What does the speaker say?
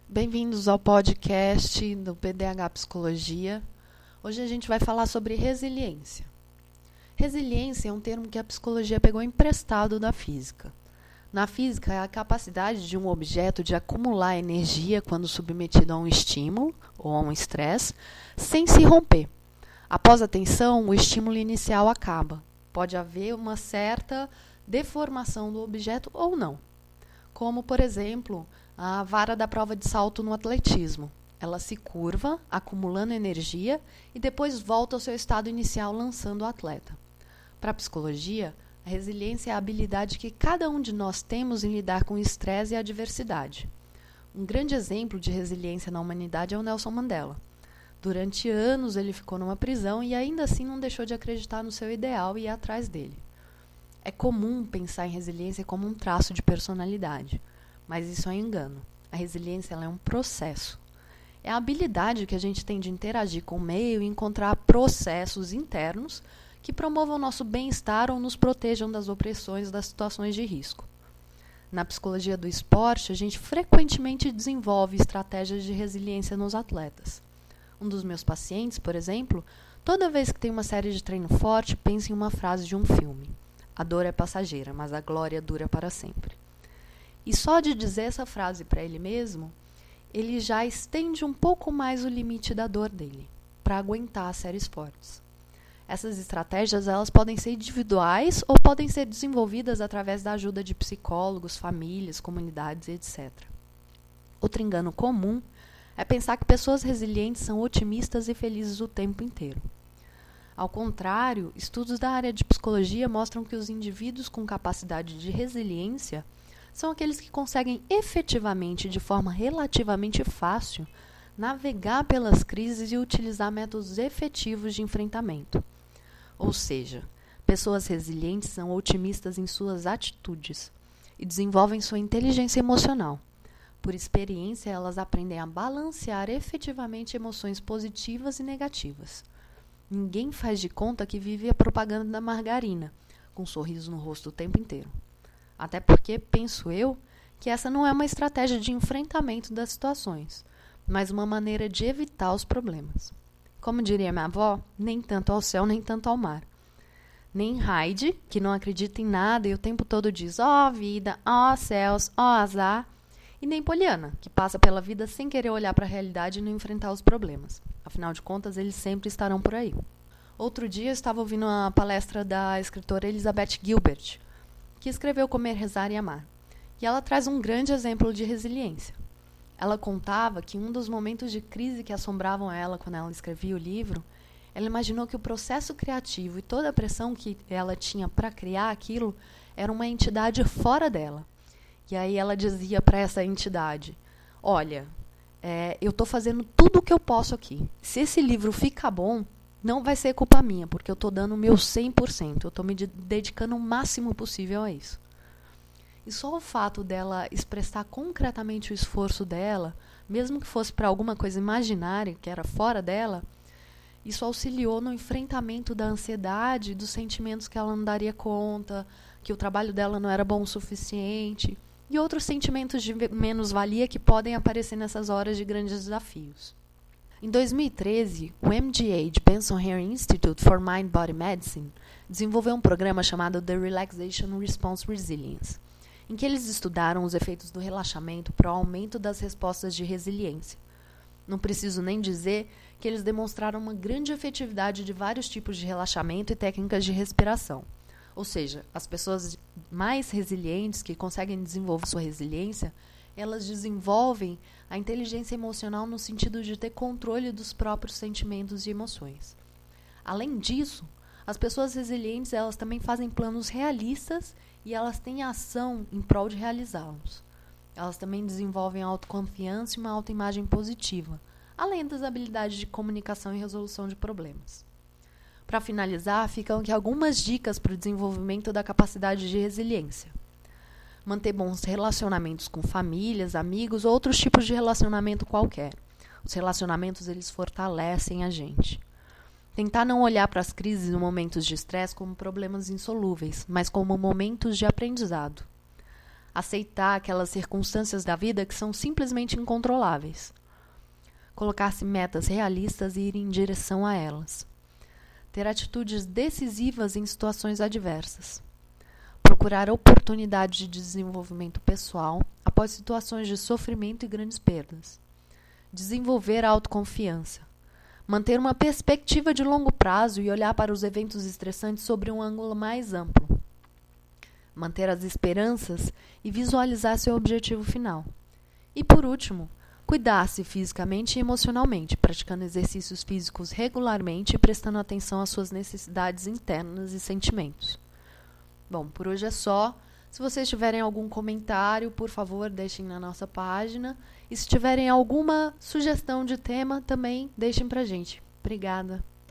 Bem-vindos ao podcast do PDH Psicologia. Hoje a gente vai falar sobre resiliência. Resiliência é um termo que a psicologia pegou emprestado da física. Na física, é a capacidade de um objeto de acumular energia quando submetido a um estímulo ou a um estresse, sem se romper. Após a tensão, o estímulo inicial acaba. Pode haver uma certa deformação do objeto ou não. Como, por exemplo, a vara da prova de salto no atletismo. Ela se curva, acumulando energia, e depois volta ao seu estado inicial, lançando o atleta. Para a psicologia, a resiliência é a habilidade que cada um de nós temos em lidar com o estresse e a adversidade. Um grande exemplo de resiliência na humanidade é o Nelson Mandela. Durante anos ele ficou numa prisão e ainda assim não deixou de acreditar no seu ideal e ir atrás dele. É comum pensar em resiliência como um traço de personalidade, mas isso é um engano. A resiliência ela é um processo. É a habilidade que a gente tem de interagir com o meio e encontrar processos internos que promovam o nosso bem-estar ou nos protejam das opressões das situações de risco. Na psicologia do esporte, a gente frequentemente desenvolve estratégias de resiliência nos atletas. Um dos meus pacientes, por exemplo, toda vez que tem uma série de treino forte, pensa em uma frase de um filme. A dor é passageira, mas a glória dura para sempre. E só de dizer essa frase para ele mesmo, ele já estende um pouco mais o limite da dor dele, para aguentar as séries fortes. Essas estratégias elas podem ser individuais ou podem ser desenvolvidas através da ajuda de psicólogos, famílias, comunidades, etc. Outro engano comum é pensar que pessoas resilientes são otimistas e felizes o tempo inteiro. Ao contrário, estudos da área de psicologia mostram que os indivíduos com capacidade de resiliência são aqueles que conseguem efetivamente, de forma relativamente fácil, navegar pelas crises e utilizar métodos efetivos de enfrentamento. Ou seja, pessoas resilientes são otimistas em suas atitudes e desenvolvem sua inteligência emocional. Por experiência, elas aprendem a balancear efetivamente emoções positivas e negativas. Ninguém faz de conta que vive a propaganda da margarina, com um sorriso no rosto o tempo inteiro. Até porque, penso eu, que essa não é uma estratégia de enfrentamento das situações, mas uma maneira de evitar os problemas. Como diria minha avó, nem tanto ao céu, nem tanto ao mar. Nem Heidi, que não acredita em nada e o tempo todo diz ó vida, ó céus, ó azar, e nem Poliana, que passa pela vida sem querer olhar para a realidade e não enfrentar os problemas. Afinal de contas, eles sempre estarão por aí. Outro dia eu estava ouvindo uma palestra da escritora Elizabeth Gilbert, que escreveu Comer, Rezar e Amar. E ela traz um grande exemplo de resiliência. Ela contava que um dos momentos de crise que assombravam ela quando ela escrevia o livro, ela imaginou que o processo criativo e toda a pressão que ela tinha para criar aquilo era uma entidade fora dela. E aí ela dizia para essa entidade, olha, eu estou fazendo tudo o que eu posso aqui. Se esse livro ficar bom, não vai ser culpa minha, porque eu estou dando o meu 100%. Eu estou me dedicando o máximo possível a isso. E só o fato dela expressar concretamente o esforço dela, mesmo que fosse para alguma coisa imaginária, que era fora dela, isso auxiliou no enfrentamento da ansiedade, dos sentimentos que ela não daria conta, que o trabalho dela não era bom o suficiente, e outros sentimentos de menos-valia que podem aparecer nessas horas de grandes desafios. Em 2013, o MGH, Benson Henry Institute for Mind-Body Medicine, desenvolveu um programa chamado The Relaxation Response Resilience, em que eles estudaram os efeitos do relaxamento para o aumento das respostas de resiliência. Não preciso nem dizer que eles demonstraram uma grande efetividade de vários tipos de relaxamento e técnicas de respiração. Ou seja, as pessoas mais resilientes, que conseguem desenvolver sua resiliência, elas desenvolvem a inteligência emocional no sentido de ter controle dos próprios sentimentos e emoções. Além disso, as pessoas resilientes elas também fazem planos realistas e elas têm ação em prol de realizá-los. Elas também desenvolvem autoconfiança e uma autoimagem positiva, além das habilidades de comunicação e resolução de problemas. Para finalizar, ficam aqui algumas dicas para o desenvolvimento da capacidade de resiliência. Manter bons relacionamentos com famílias, amigos ou outros tipos de relacionamento qualquer. Os relacionamentos eles fortalecem a gente. Tentar não olhar para as crises e momentos de estresse como problemas insolúveis, mas como momentos de aprendizado. aceitar aquelas circunstâncias da vida que são simplesmente incontroláveis. Colocar-se metas realistas e ir em direção a elas. Ter atitudes decisivas em situações adversas. Procurar oportunidades de desenvolvimento pessoal após situações de sofrimento e grandes perdas. Desenvolver a autoconfiança. Manter uma perspectiva de longo prazo e olhar para os eventos estressantes sobre um ângulo mais amplo. Manter as esperanças e visualizar seu objetivo final. E, por último, cuidar-se fisicamente e emocionalmente, praticando exercícios físicos regularmente e prestando atenção às suas necessidades internas e sentimentos. Bom, por hoje é só. Se vocês tiverem algum comentário, por favor, deixem na nossa página. E se tiverem alguma sugestão de tema, também deixem pra gente. Obrigada.